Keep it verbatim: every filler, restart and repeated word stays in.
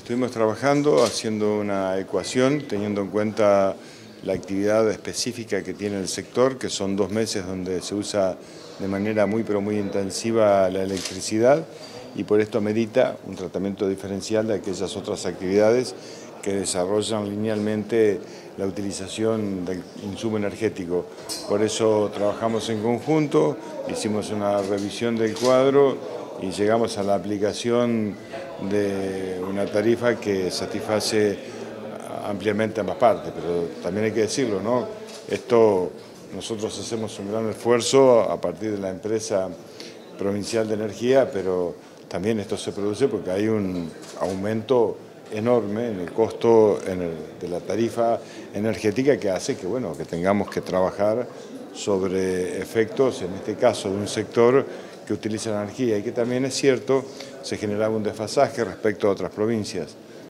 Estuvimos trabajando, haciendo una ecuación, teniendo en cuenta la actividad específica que tiene el sector, que son dos meses donde se usa de manera muy pero muy intensiva la electricidad, y por esto medita un tratamiento diferencial de aquellas otras actividades que desarrollan linealmente la utilización del insumo energético. Por eso trabajamos en conjunto, hicimos una revisión del cuadro y llegamos a la aplicación de una tarifa que satisface ampliamente ambas partes, pero también hay que decirlo, ¿no? Esto, nosotros hacemos un gran esfuerzo a partir de la empresa provincial de energía, pero también esto se produce porque hay un aumento enorme en el costo en el, de la tarifa energética que hace que, bueno, que tengamos que trabajar sobre efectos, en este caso de un sector que utiliza la energía y que también es cierto, se generaba un desfasaje respecto a otras provincias.